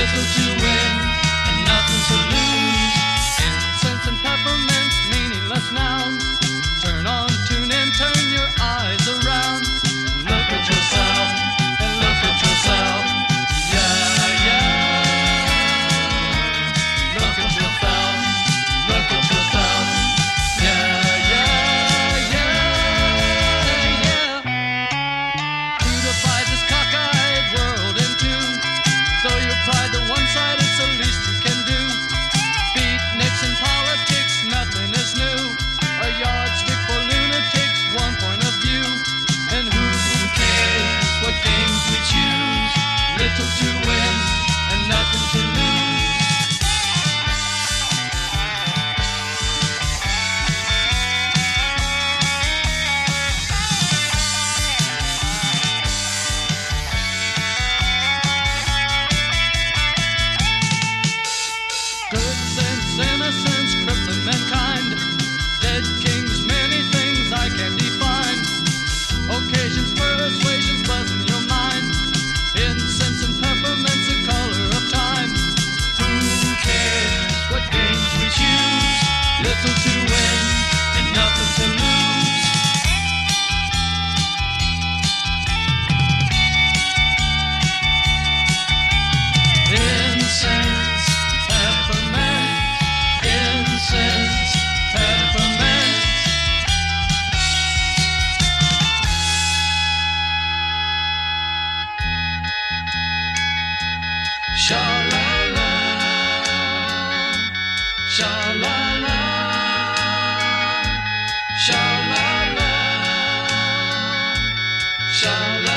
little to win and nothing to lose. Incense and peppermints, meaningless nouns. Turn on, tune in, turn your eyes around. Look at yourself and look at yourself. Yeah, yeah. Look at yourself, look at yourself. Yeah, yeah, yeah, yeah. To divide this cockeyed world in two. Throw your pride to one side, it's the least you can do. Beatniks in politics, nothing is new. A yardstick for lunatics, one point of view. And who cares what games we choose? Little to win and nothing to lose. Good sense, innocence, crippling mankind. Dead kings, many things I can't define. Occasions, persuasions, buzzing your mind. Incense and peppermints, the color of time. Who cares what games we choose? Little to win and nothing to lose. Incense, peppermint, incense, peppermint. Sha-la-la, sha-la-la, sha-la-la, sha-la-la.